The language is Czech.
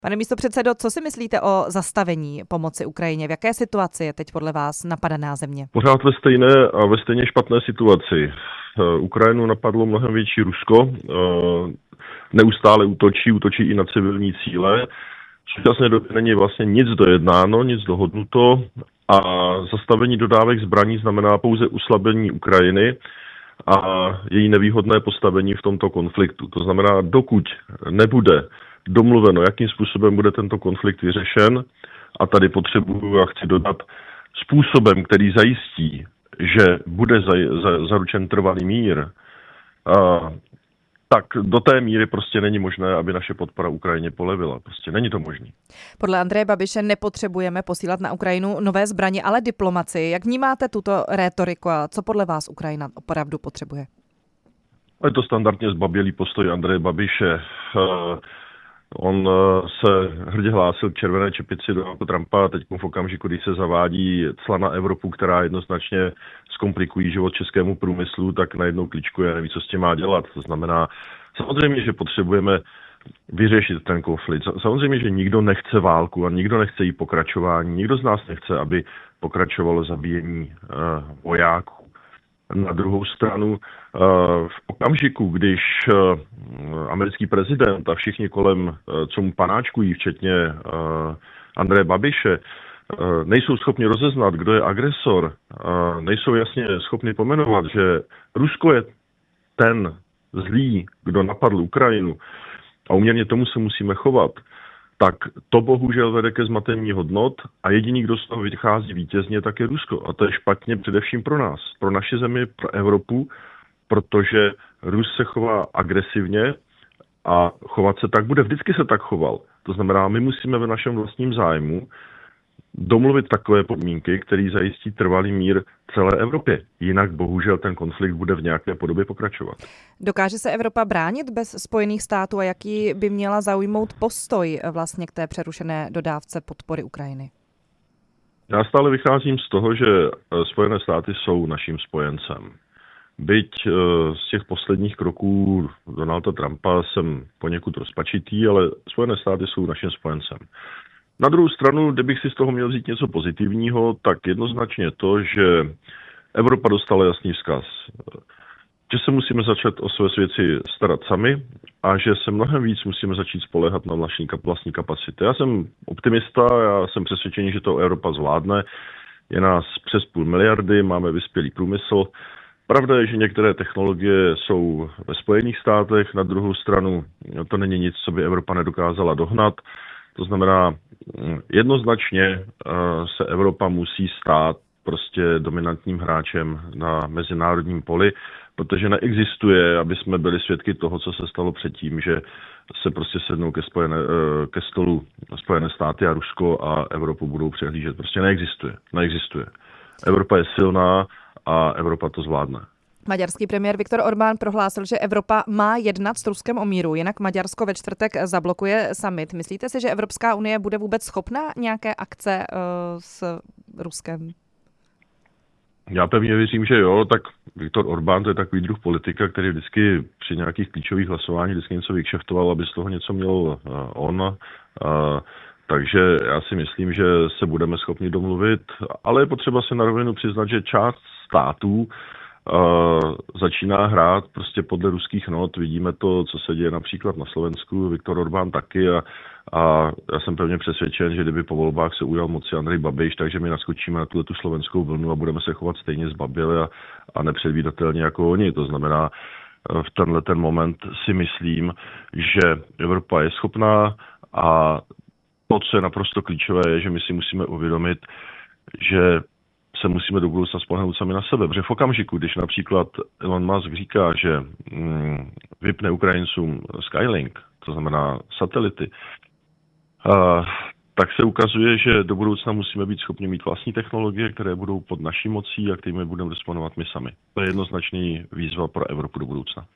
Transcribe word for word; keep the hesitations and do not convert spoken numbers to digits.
Pane místopředsedo, co si myslíte o zastavení pomoci Ukrajině? V jaké situaci je teď podle vás napadená země? Pořád ve stejné a ve stejně špatné situaci. Ukrajinu napadlo mnohem větší Rusko, neustále útočí, útočí i na civilní cíle. V současné době není vlastně nic dojednáno, nic dohodnuto a zastavení dodávek zbraní znamená pouze uslabení Ukrajiny a její nevýhodné postavení v tomto konfliktu. To znamená, dokud nebude domluveno, jakým způsobem bude tento konflikt vyřešen, a tady potřebuju a chci dodat způsobem, který zajistí, že bude za, za, zaručen trvalý mír, a, tak do té míry prostě není možné, aby naše podpora Ukrajině polevila. Prostě není to možné. Podle Andreje Babiše nepotřebujeme posílat na Ukrajinu nové zbraně, ale diplomaci. Jak vnímáte tuto rétoriku a co podle vás Ukrajina opravdu potřebuje? Je to standardně zbabělý postoj Andreje Babiše. On se hrdě hlásil k červené čepici Donalda Trumpa a teď v okamžiku, když se zavádí cla na Evropu, která jednoznačně zkomplikují život českému průmyslu, tak najednou kličkuje a neví, co s tím má dělat. To znamená, samozřejmě, že potřebujeme vyřešit ten konflikt. Samozřejmě, že nikdo nechce válku a nikdo nechce jí pokračování. Nikdo z nás nechce, aby pokračovalo zabíjení uh, vojáků. Na druhou stranu, v okamžiku, když americký prezident a všichni kolem, co mu panáčkují, včetně Andreje Babiše, nejsou schopni rozeznat, kdo je agresor, nejsou jasně schopni pomenovat, že Rusko je ten zlý, kdo napadl Ukrajinu a uměrně tomu se musíme chovat, tak to bohužel vede ke zmatení hodnot a jediný, kdo z toho vychází vítězně, tak je Rusko. A to je špatně především pro nás, pro naše zemi, pro Evropu, protože Rus se chová agresivně a chovat se tak bude. Vždycky se tak choval. To znamená, my musíme ve našem vlastním zájmu domluvit takové podmínky, které zajistí trvalý mír celé Evropě. Jinak bohužel ten konflikt bude v nějaké podobě pokračovat. Dokáže se Evropa bránit bez Spojených států a jaký by měla zaujmout postoj vlastně k té přerušené dodávce podpory Ukrajiny? Já stále vycházím z toho, že Spojené státy jsou naším spojencem. Byť z těch posledních kroků Donalda Trumpa jsem poněkud rozpačitý, ale Spojené státy jsou naším spojencem. Na druhou stranu, kdybych si z toho měl vzít něco pozitivního, tak jednoznačně to, že Evropa dostala jasný vzkaz, že se musíme začít o své věci starat sami a že se mnohem víc musíme začít spoléhat na vlastní, vlastní kapacity. Já jsem optimista, já jsem přesvědčený, že to Evropa zvládne. Je nás přes půl miliardy, máme vyspělý průmysl. Pravda je, že některé technologie jsou ve Spojených státech, na druhou stranu to není nic, co by Evropa nedokázala dohnat. To znamená, jednoznačně se Evropa musí stát prostě dominantním hráčem na mezinárodním poli, protože neexistuje, aby jsme byli svědky toho, co se stalo předtím, že se prostě sednou ke, spojené, ke stolu Spojené státy a Rusko a Evropu budou přehlížet. Prostě neexistuje. Neexistuje. Evropa je silná a Evropa to zvládne. Maďarský premiér Viktor Orbán prohlásil, že Evropa má jednat s Ruskem o míru, jinak Maďarsko ve čtvrtek zablokuje summit. Myslíte si, že Evropská unie bude vůbec schopna nějaké akce uh, s Ruskem? Já pevně věřím, že jo, tak Viktor Orbán to je takový druh politika, který vždycky při nějakých klíčových hlasováních vždycky něco vykšeftoval, aby z toho něco měl uh, on. Uh, takže já si myslím, že se budeme schopni domluvit, ale je potřeba si na rovinu přiznat, že část států Uh, začíná hrát prostě podle ruských not. Vidíme to, co se děje například na Slovensku, Viktor Orbán taky a, a já jsem pevně přesvědčen, že kdyby po volbách se ujal moci Andrej Babiš, takže my naskočíme na tuto slovenskou vlnu a budeme se chovat stejně zbaběle a, a nepředvídatelně jako oni. To znamená, v tenhle ten moment si myslím, že Evropa je schopná a to, co je naprosto klíčové, je, že my si musíme uvědomit, že se musíme do budoucna spolehnout sami na sebe. Protože v okamžiku, když například Elon Musk říká, že mm, vypne Ukrajincům Skylink, to znamená satelity, a, tak se ukazuje, že do budoucna musíme být schopni mít vlastní technologie, které budou pod naší mocí a kterými budeme disponovat my sami. To je jednoznačný výzva pro Evropu do budoucna.